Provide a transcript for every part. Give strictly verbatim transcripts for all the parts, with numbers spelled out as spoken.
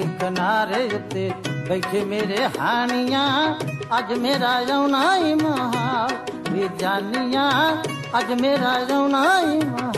किनारे उत्ते बैठे मेरे हानियां अज मेरा जाना ही महाल वे जानियां अज मेरा जाना ही महाल।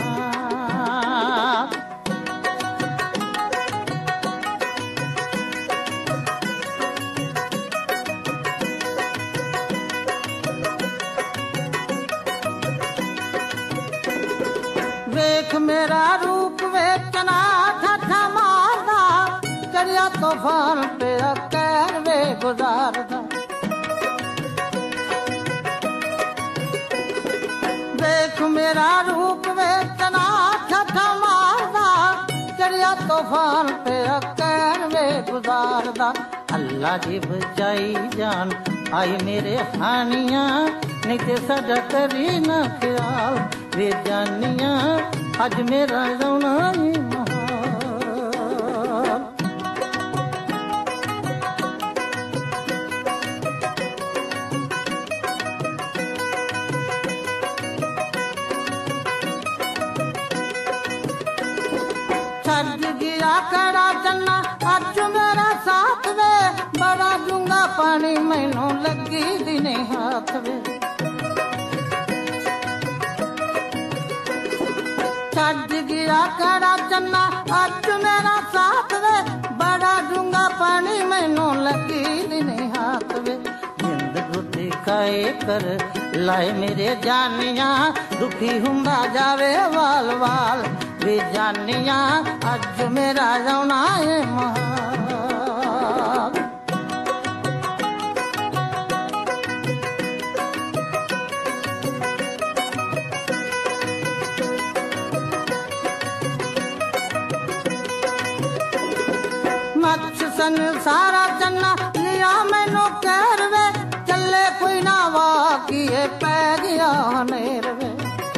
वेख मेरा रूप वेचना ठा मारदा चढ़िया तूफान पे कैर वे गुजारदा। देख मेरा रूप वेचना ठा मारदा चढ़िया तूफान पे कैर वे गुजारदा। अल्लाह जी बचाई जान आई मेरे हानियां नहीं ते साडा करी ना ख्याल वे जानियां अज मेरा जाना ही महाल। छड़ गया कड़ा चन्ना अज मेरा साथ वे बड़ा डूंगा पानी मैनू लगी दिने हाथ वे। छड़ गया कड़ा चन्ना अज मेरा साथ वे बड़ा डूंगा पानी मैनू लगी दिने हाथ वे। जिंद बुद्धि खाए कर लाए मेरे जानियां दुखी हुंदा जावे वाल वाल वे जानियां अज मेरा जाना है महाल। मच संसारा चन्ना लिया मैनू कहर वे चले कोई ना वाकिए पै गया नेर वे।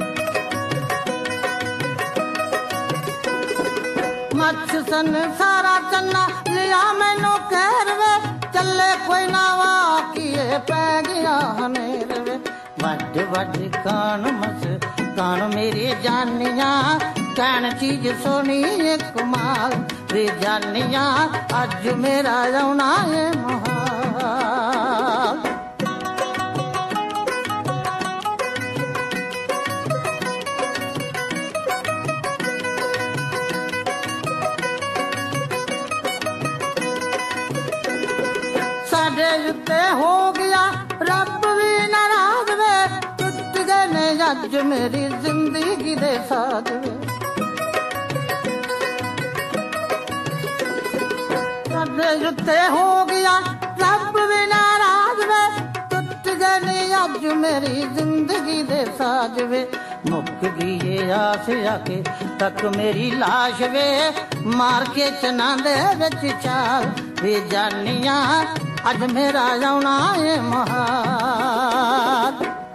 मच संसारा चन्ना लिया मैनू कहर वे चले कोई ना वाकिए पै गया नेर वे। वड वड कान मस कान मेरी जानियां कैन चीज सोनी कमाल वे जानियां अज मेरा जाना है महाल। साडे उत्ते हो गया रब भी नाराज वे टुट गए ने अज मेरी जिंदगी दे साथ वे। जुत्ते हो गया रब भी नाराज वे टुट गए ने अज मेरी जिंदगी दे साज वे। मुक गई ये आस आके तक मेरी लाश वे मार के चना दे विच चाल वे जानियां अज मेरा जाना है महाल।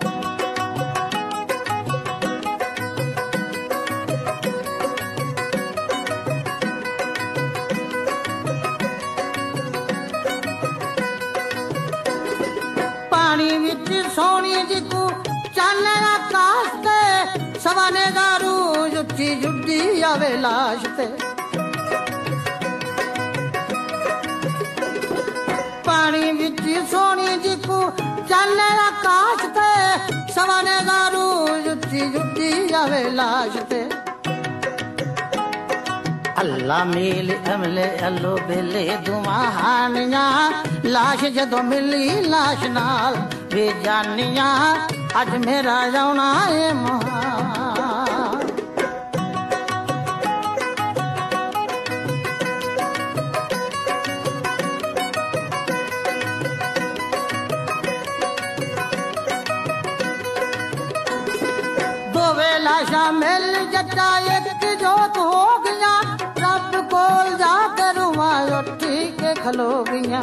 पानी विच सोनी जी को चाने आकाश ते सवाने दारू जुटी जुटी आवे लाश ते। पानी विच सोनी जी को चाने आकाश ते सवाने दारू जुटी जुटी आवे लाश ते। अल्लाह मेल अमले अल्लो बेले दुआ हानियां लाश जदों मिली लाश नाल वे जानियां अज मेरा जाना है महाल। दोवे लाशा मिल जट्टा एक जोत हो गया रब कोल जाकर रुआ उठी के खलो गईया।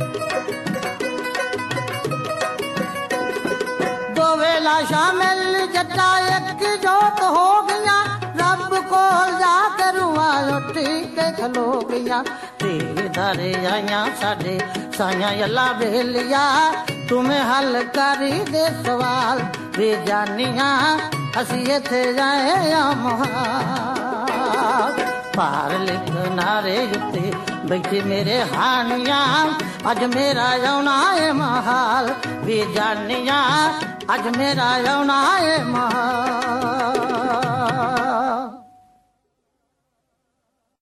दोवे लाशा मिल जट्टा एक जोत हो गया रब कोल जाकर रुआ उठी के खलो गईया। तेरे दारे आइया साडे साइया अल्लाह बेलिया तुम्हें हल करी दे सवाल वे जानियां असी इत्थे जाए आ महाल। ਭਾਰ ਲਿਖ ਨਾਰੇ ਉੱਤੇ ਬੈਠੇ ਮੇਰੇ ਹਾਨੀਆਂ ਅੱਜ ਮੇਰਾ ਆਉਣਾ ਏ ਮਹਾਲ ਵੇ ਜਾਨੀਆਂ ਅੱਜ ਮੇਰਾ ਆਉਣਾ ਏ ਮਹਾਲ